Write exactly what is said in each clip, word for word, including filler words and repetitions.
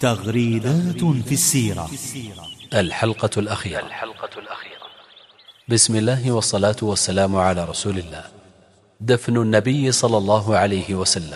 تغريدات في السيرة. الحلقة الأخيرة. الحلقة الأخيرة. بسم الله والصلاة والسلام على رسول الله. دفن النبي صلى الله عليه وسلم.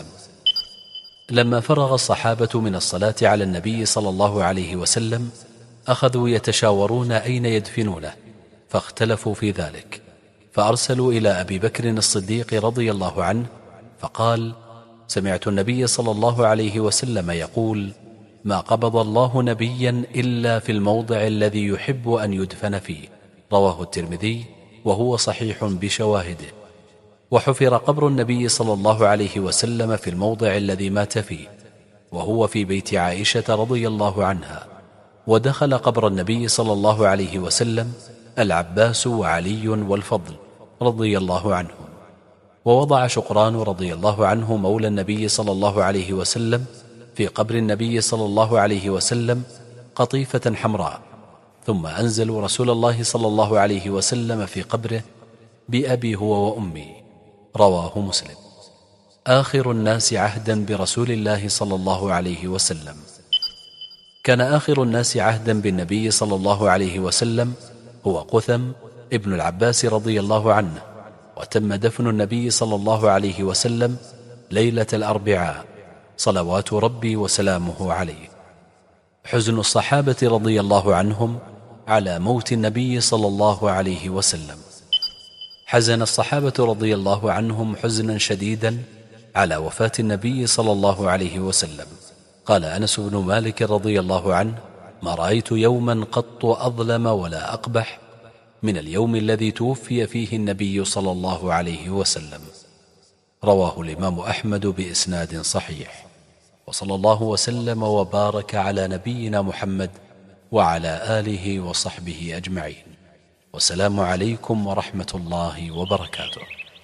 لما فرغ الصحابة من الصلاة على النبي صلى الله عليه وسلم أخذوا يتشاورون أين يدفنونه، فاختلفوا في ذلك، فأرسلوا إلى أبي بكر الصديق رضي الله عنه فقال: سمعت النبي صلى الله عليه وسلم يقول: ما قبض الله نبيا إلا في الموضع الذي يحب أن يدفن فيه. رواه الترمذي وهو صحيح بشواهده. وحفر قبر النبي صلى الله عليه وسلم في الموضع الذي مات فيه، وهو في بيت عائشة رضي الله عنها. ودخل قبر النبي صلى الله عليه وسلم العباس وعلي والفضل رضي الله عنهم. ووضع شقران رضي الله عنه مولى النبي صلى الله عليه وسلم في قبر النبي صلى الله عليه وسلم قطيفة حمراء، ثم أنزلوا رسول الله صلى الله عليه وسلم في قبره بأبي هو وأمي. رواه مسلم. آخر الناس عهدا برسول الله صلى الله عليه وسلم. كان آخر الناس عهدا بالنبي صلى الله عليه وسلم هو قثم ابن العباس رضي الله عنه، وتم دفن النبي صلى الله عليه وسلم ليلة الأربعاء صلوات ربي وسلامه عليه. حزن الصحابة رضي الله عنهم على موت النبي صلى الله عليه وسلم. حزن الصحابة رضي الله عنهم حزنا شديدا على وفاة النبي صلى الله عليه وسلم. قال أنس بن مالك رضي الله عنه: ما رأيت يوما قط أظلم ولا أقبح من اليوم الذي توفي فيه النبي صلى الله عليه وسلم. رواه الإمام أحمد بإسناد صحيح. وصلى الله وسلم وبارك على نبينا محمد وعلى آله وصحبه أجمعين، والسلام عليكم ورحمة الله وبركاته.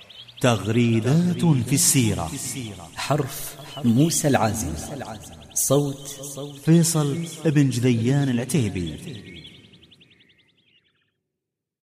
تغريدات في السيرة. حرف موسى العازمي، صوت فيصل ابن جذيان العتيبي.